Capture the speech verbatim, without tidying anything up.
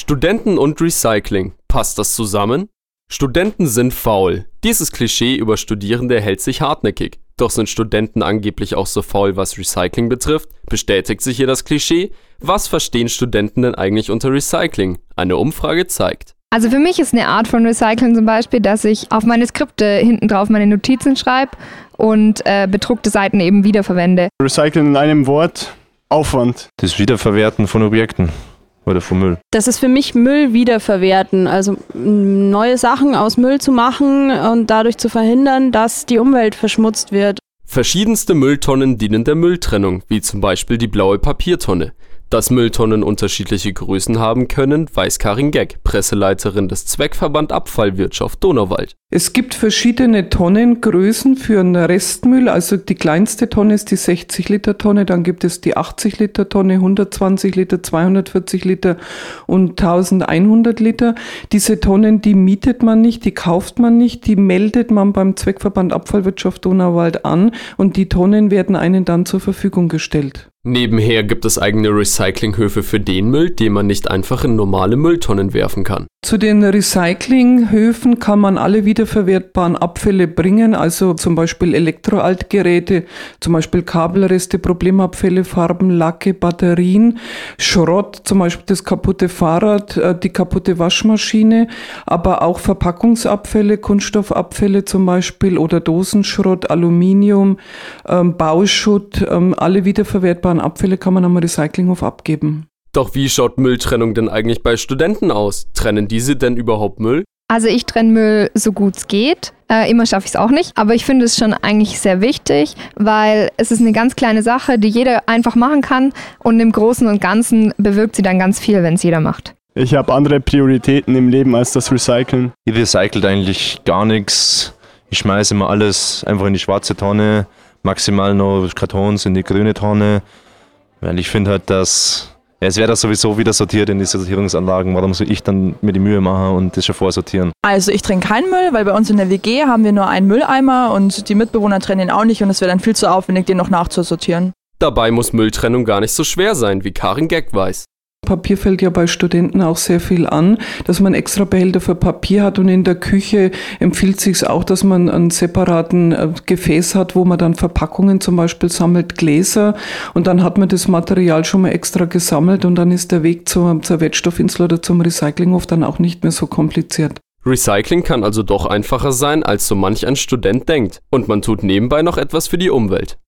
Studenten und Recycling. Passt das zusammen? Studenten sind faul. Dieses Klischee über Studierende hält sich hartnäckig. Doch sind Studenten angeblich auch so faul, was Recycling betrifft? Bestätigt sich hier das Klischee? Was verstehen Studenten denn eigentlich unter Recycling? Eine Umfrage zeigt. Also für mich ist eine Art von Recycling zum Beispiel, dass ich auf meine Skripte hinten drauf meine Notizen schreibe und äh, bedruckte Seiten eben wiederverwende. Recycling in einem Wort: Aufwand. Das Wiederverwerten von Objekten oder von Müll. Das ist für mich Müll wiederverwerten, also neue Sachen aus Müll zu machen und dadurch zu verhindern, dass die Umwelt verschmutzt wird. Verschiedenste Mülltonnen dienen der Mülltrennung, wie zum Beispiel die blaue Papiertonne. Dass Mülltonnen unterschiedliche Größen haben können, weiß Karin Geck, Presseleiterin des Zweckverband Abfallwirtschaft Donauwald. Es gibt verschiedene Tonnengrößen für einen Restmüll. Also die kleinste Tonne ist die sechzig Liter Tonne, dann gibt es die achtzig Liter Tonne, hundertzwanzig Liter, zweihundertvierzig Liter und eintausendeinhundert Liter. Diese Tonnen, die mietet man nicht, die kauft man nicht, die meldet man beim Zweckverband Abfallwirtschaft Donauwald an und die Tonnen werden einen dann zur Verfügung gestellt. Nebenher gibt es eigene Recyclinghöfe für den Müll, den man nicht einfach in normale Mülltonnen werfen kann. Zu den Recyclinghöfen kann man alle wiederverwertbaren Abfälle bringen, also zum Beispiel Elektroaltgeräte, zum Beispiel Kabelreste, Problemabfälle, Farben, Lacke, Batterien, Schrott, zum Beispiel das kaputte Fahrrad, die kaputte Waschmaschine, aber auch Verpackungsabfälle, Kunststoffabfälle zum Beispiel oder Dosenschrott, Aluminium, ähm, Bauschutt, ähm, alle wiederverwertbaren Abfälle kann man am Recyclinghof abgeben. Doch wie schaut Mülltrennung denn eigentlich bei Studenten aus? Trennen diese denn überhaupt Müll? Also ich trenne Müll so gut es geht. Äh, immer schaffe ich es auch nicht. Aber ich finde es schon eigentlich sehr wichtig, weil es ist eine ganz kleine Sache, die jeder einfach machen kann. Und im Großen und Ganzen bewirkt sie dann ganz viel, wenn es jeder macht. Ich habe andere Prioritäten im Leben als das Recyceln. Ich recycelt eigentlich gar nichts. Ich schmeiße immer alles einfach in die schwarze Tonne, maximal noch Kartons in die grüne Tonne. Weil ich finde halt, dass... Ja, es wäre das sowieso wieder sortiert in die Sortierungsanlagen. Warum soll ich dann mir die Mühe machen und das schon vorsortieren? Also ich trenne keinen Müll, weil bei uns in der W G haben wir nur einen Mülleimer und die Mitbewohner trennen ihn auch nicht und es wäre dann viel zu aufwendig, den noch nachzusortieren. Dabei muss Mülltrennung gar nicht so schwer sein, wie Karin Geck weiß. Papier fällt ja bei Studenten auch sehr viel an, dass man extra Behälter für Papier hat und in der Küche empfiehlt sich auch, dass man einen separaten äh, Gefäß hat, wo man dann Verpackungen zum Beispiel sammelt, Gläser und dann hat man das Material schon mal extra gesammelt und dann ist der Weg zur, zur Wertstoffinsel oder zum Recyclinghof dann auch nicht mehr so kompliziert. Recycling kann also doch einfacher sein, als so manch ein Student denkt und man tut nebenbei noch etwas für die Umwelt.